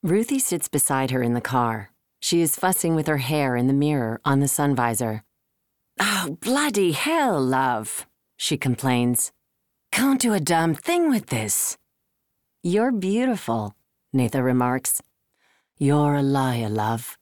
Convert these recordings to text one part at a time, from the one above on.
Ruthie sits beside her in the car. She is fussing with her hair in the mirror on the sun visor. "Oh, bloody hell, love," she complains. "Can't do a damn thing with this." "You're beautiful," Natha remarks. "You're a liar, love."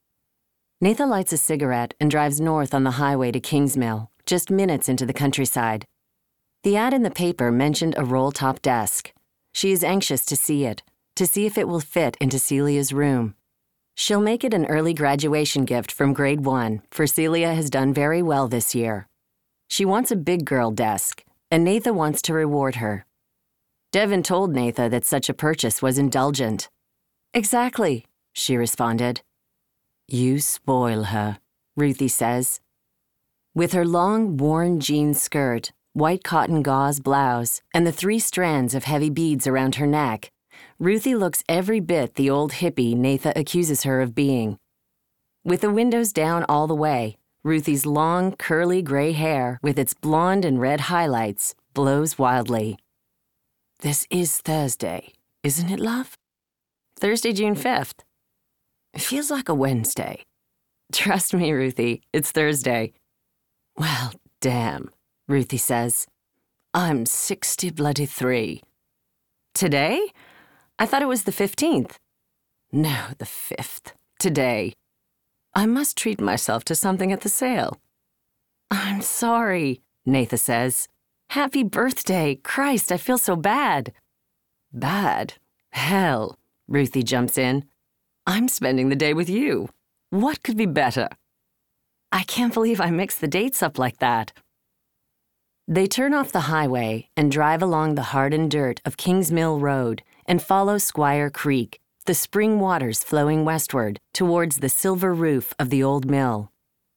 Natha lights a cigarette and drives north on the highway to Kingsmill, just minutes into the countryside. The ad in the paper mentioned a roll-top desk. She is anxious to see it, to see if it will fit into Celia's room. She'll make it an early graduation gift from grade 1, for Celia has done very well this year. She wants a big girl desk, and Natha wants to reward her. Devin told Natha that such a purchase was indulgent. "Exactly," she responded. "You spoil her," Ruthie says. With her long, worn jean skirt, white cotton gauze blouse, and the 3 strands of heavy beads around her neck, Ruthie looks every bit the old hippie Natha accuses her of being. With the windows down all the way, Ruthie's long, curly gray hair, with its blonde and red highlights, blows wildly. "This is Thursday, isn't it, love?" "Thursday, June 5th. "It feels like a Wednesday." "Trust me, Ruthie, it's Thursday." "Well, damn," Ruthie says. "I'm 63. "Today? I thought it was the 15th. "No, the 5th. Today. I must treat myself to something at the sale." "I'm sorry," Natha says. "Happy birthday. Christ, I feel so bad." "Bad? Hell," Ruthie jumps in. "I'm spending the day with you. What could be better?" "I can't believe I mixed the dates up like that." They turn off the highway and drive along the hardened dirt of Kingsmill Road and follow Squire Creek, the spring waters flowing westward towards the silver roof of the old mill.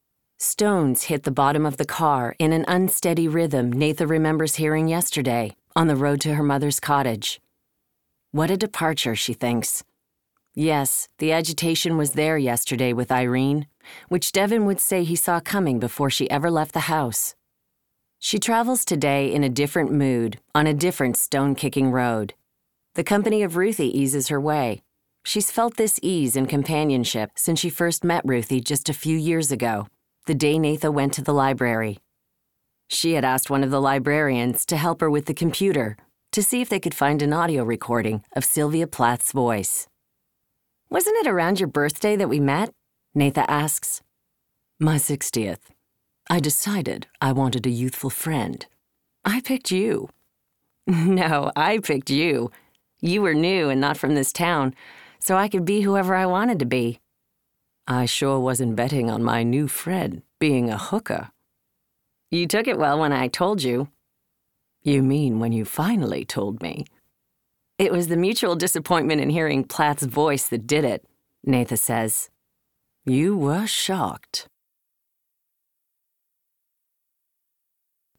Stones hit the bottom of the car in an unsteady rhythm Natha remembers hearing yesterday on the road to her mother's cottage. What a departure, she thinks. Yes, the agitation was there yesterday with Irene, which Devin would say he saw coming before she ever left the house. She travels today in a different mood, on a different stone-kicking road. The company of Ruthie eases her way. She's felt this ease and companionship since she first met Ruthie just a few years ago, the day Natha went to the library. She had asked one of the librarians to help her with the computer to see if they could find an audio recording of Sylvia Plath's voice. "Wasn't it around your birthday that we met?" Natha asks. "My 60th. I decided I wanted a youthful friend. I picked you." "No, I picked you. You were new and not from this town, so I could be whoever I wanted to be." "I sure wasn't betting on my new friend being a hooker." "You took it well when I told you." "You mean when you finally told me?" "It was the mutual disappointment in hearing Plath's voice that did it," Natha says. "You were shocked."